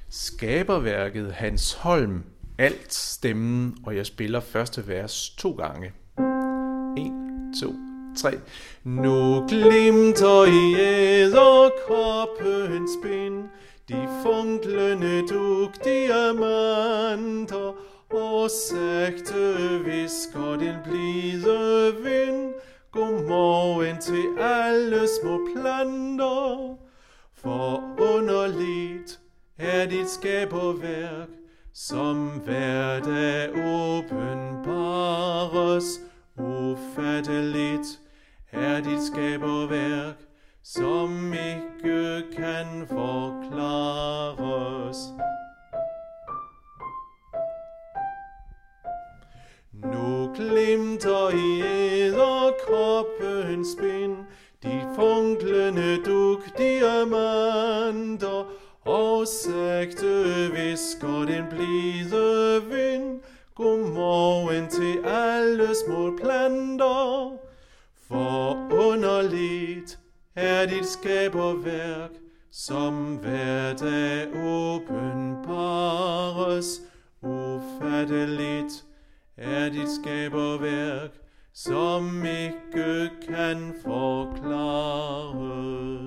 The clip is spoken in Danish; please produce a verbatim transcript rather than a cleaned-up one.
Skaberværket Hans Holm, alt stemmen, og jeg spiller første vers to gange. En, to, tre. Nu glimter i æderkoppens spind de funklende dugdiamanter, og sagte visker den blide vind, godmorgen til alle små planter. For underligt er dit skaberværk, som hver dag åbenbares. Ufatteligt er dit skaberværk, som ikke kan forklares. Nu glimter i æderkoppens spind de funklende dugdiamanter, og sagte visker den blide vind, godmorgen til alle små planter. For underligt er dit skaberværk, som hver dag åbenbares. Ufatteligt er dit skaberværk, som ikke kan forklares.